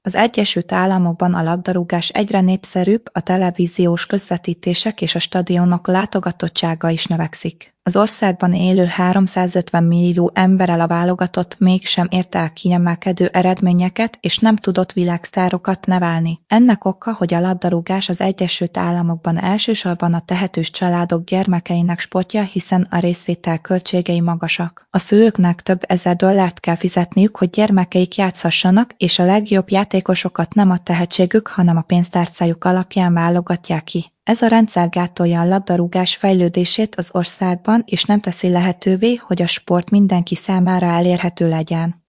Az Egyesült Államokban a labdarúgás egyre népszerűbb, a televíziós közvetítések és a stadionok látogatottsága is növekszik. Az országban élő 350 millió emberrel a válogatott mégsem ért el kiemelkedő eredményeket, és nem tudott világsztárokat nevelni. Ennek oka, hogy a labdarúgás az Egyesült Államokban elsősorban a tehetős családok gyermekeinek sportja, hiszen a részvétel költségei magasak. A szülőknek több ezer dollárt kell fizetniük, hogy gyermekeik játszhassanak, és a legjobb játékosokat nem a tehetségük, hanem a pénztárcájuk alapján válogatják ki. Ez a rendszer gátolja a labdarúgás fejlődését az országban, és nem teszi lehetővé, hogy a sport mindenki számára elérhető legyen.